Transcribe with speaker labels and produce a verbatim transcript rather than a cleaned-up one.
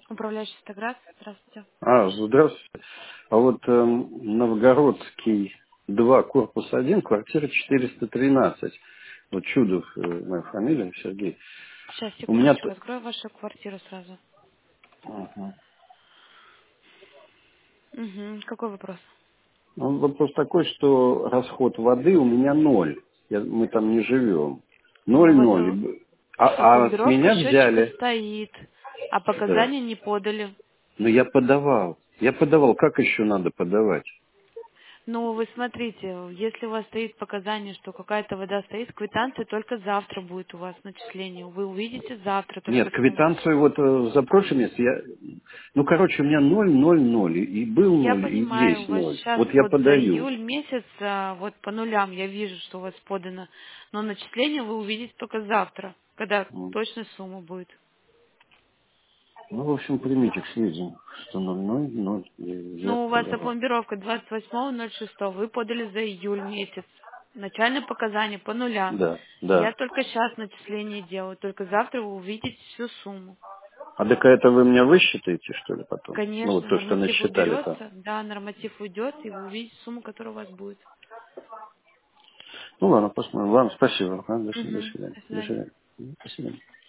Speaker 1: Управляющий Стаград. Здравствуйте.
Speaker 2: А, здравствуйте. А вот эм, Новгородский два, корпус один, квартира четыреста тринадцать. Вот Чудов, э, моя фамилия, Сергей.
Speaker 1: Сейчас,
Speaker 2: У меня...
Speaker 1: секундочку,
Speaker 2: т-
Speaker 1: открою вашу квартиру сразу.
Speaker 2: Ага.
Speaker 1: Угу. Какой вопрос?
Speaker 2: Ну, вопрос такой, что расход воды у меня ноль. Я- мы там не живем.
Speaker 1: Ну, у вас
Speaker 2: Ноль-ноль. И
Speaker 1: э,
Speaker 2: б-
Speaker 1: по
Speaker 2: А, а с
Speaker 1: пломбировке
Speaker 2: меня
Speaker 1: счетчик
Speaker 2: взяли.
Speaker 1: стоит, а
Speaker 2: Да.
Speaker 1: показания не подали.
Speaker 2: Но я подавал. Я подавал. Как еще надо подавать?
Speaker 1: Ну, вы смотрите, если у вас стоит показание, что какая-то вода стоит, квитанция только завтра будет у вас начисление. Вы увидите завтра
Speaker 2: Нет,
Speaker 1: только сумму.
Speaker 2: квитанцию вот э, за прошлый месяц я... Ну, короче, у меня ноль, ноль, ноль. И и был
Speaker 1: Я
Speaker 2: ноль, и
Speaker 1: понимаю, у
Speaker 2: есть
Speaker 1: вас
Speaker 2: ноль.
Speaker 1: сейчас
Speaker 2: Вот я
Speaker 1: вот за
Speaker 2: подаю.
Speaker 1: июль месяц, а, вот по нулям я вижу, что у вас подано, но начисление вы увидите только завтра, когда
Speaker 2: М.
Speaker 1: точная сумма будет.
Speaker 2: Ну, в общем, примите к сведению, что ноль, ноль, ноль. Я, я
Speaker 1: Ну, у вас
Speaker 2: подавал.
Speaker 1: опломбировка двадцать восьмого ноль шестого, вы подали за июль месяц. Начальное показание по нулям.
Speaker 2: Да,
Speaker 1: Я
Speaker 2: да.
Speaker 1: только сейчас начисление делаю, только завтра вы увидите всю сумму.
Speaker 2: А так это вы мне высчитаете, что ли, потом? Ну, вот
Speaker 1: Конечно,
Speaker 2: то, что
Speaker 1: норматив
Speaker 2: насчитали-то.
Speaker 1: уберется, да, норматив уйдет, и вы увидите сумму, которая у вас будет.
Speaker 2: Ну, ладно, посмотрим. Ладно, спасибо. А, до, свидания. До
Speaker 1: Угу.
Speaker 2: свидания.
Speaker 1: До
Speaker 2: До
Speaker 1: свидания.
Speaker 2: свидания. До свидания.